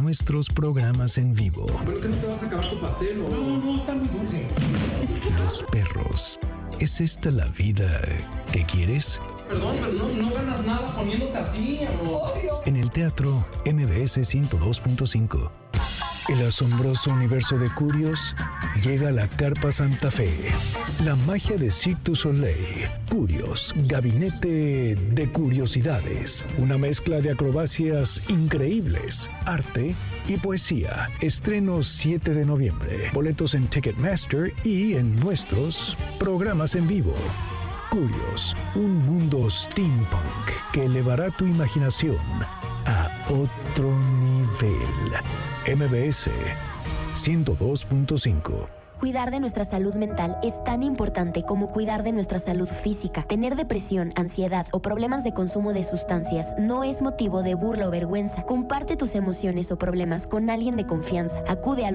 nuestros programas en vivo. ¿Pero que no te vas a acabar tu pastel? ¿O? No, está muy dulce. Los perros. ¿Es esta la vida que quieres? Perdón, pero no ganas nada poniéndote así. Obvio. En el teatro MBS 102.5. El asombroso universo de Curios llega a la Carpa Santa Fe. La magia de Cirque du Soleil. Curios, gabinete de curiosidades. Una mezcla de acrobacias increíbles, arte y poesía. Estreno 7 de noviembre. Boletos en Ticketmaster y en nuestros programas en vivo. Curios, un mundo steampunk que elevará tu imaginación a otro nivel. MBS 102.5. Cuidar de nuestra salud mental es tan importante como cuidar de nuestra salud física. Tener depresión, ansiedad o problemas de consumo de sustancias no es motivo de burla o vergüenza. Comparte tus emociones o problemas con alguien de confianza. Acude al